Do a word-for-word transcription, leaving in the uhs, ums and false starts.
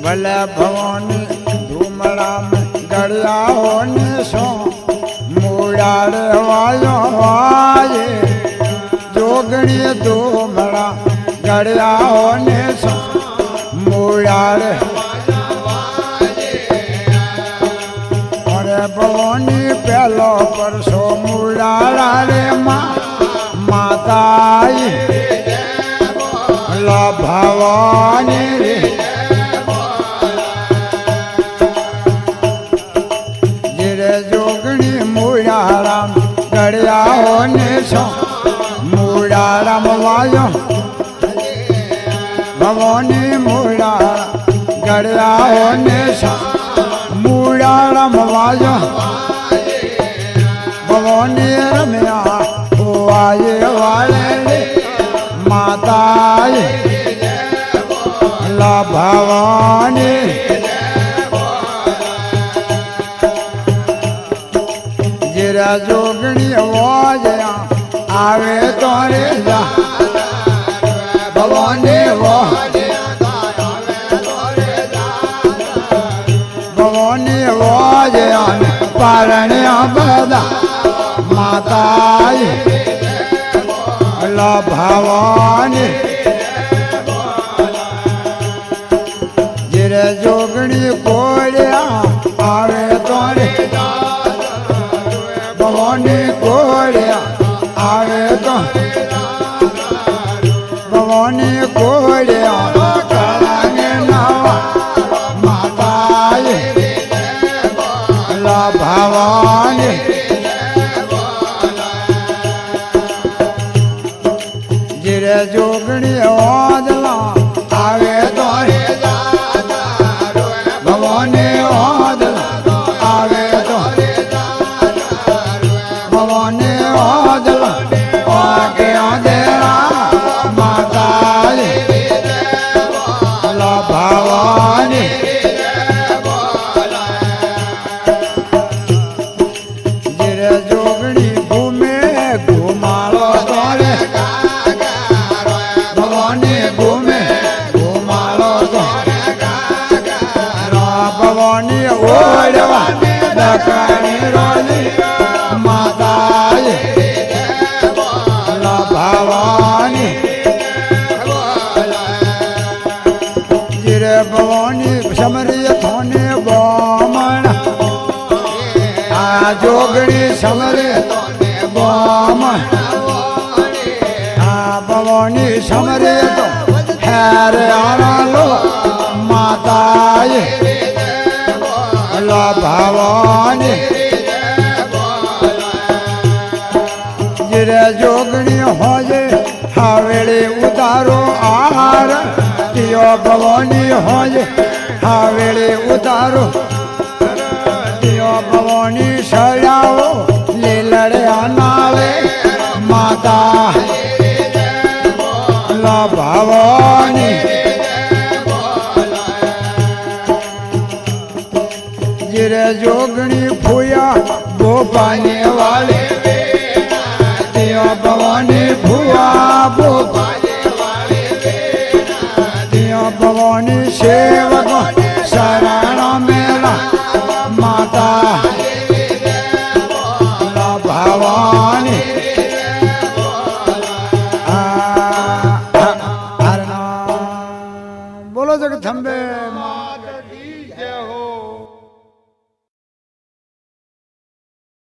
भले भवानी धूमड़ा में गड़िया होने सो मुड़ाड़े वायो वाये जोगणी धूमड़ा गड़िया होने सो मुड़ाड़े अरे भवानी पहलो परसो मुड़ाड़ा रे माँ माताई ला भवानी रे जिरे जोगणी मुड़ाराम गड़िया होने सो मुड़ाराम वायो भवानी मुड़ारा गड़िया होने सो मुड़ाराम वायो भवानी रम्या हुआये वाले माताए ला भवानी जिरा जोगणी वाजया आवे तोरे जा भवानी वो भवानी वाजया पारणिया बदा माताए ला भवानी जिरे जोगणी कोड़िया आवे तोरे भवानी कोड़िया आवे तो भवानी कोड़िया करांगे नवा माताए ला भवानी जिरे जोगणी ओदला आवे तोरे भवानी ओदला आवे तो भवानी ओदला आगे अंधेरा माताए ला भवानी जिरे जोगणी घूमे घुमालो तोरे घूमे घुमालो तो भवानी ओढ़वा दक्षिणी रोली माताए ला भवानी जिरे भवानी समरिय थोने बामण आ जोगणी समरिय बामण भवानी समरे तो हैर आना लो माताए ला भवानी जिरे जोगणी हो जे हवेली उतारो आर तियो भवानी हो जे हवेली उतारो तियो भवानी सजाओ ले लड़िया नाले माता ला भवानी जिरे जोगणी फूया गोपाने वाले तियो भवानी फूया गोपाने वाले तियो भवानी सेवक शरण मेला माता ला भवानी बोलो जगदम्बे।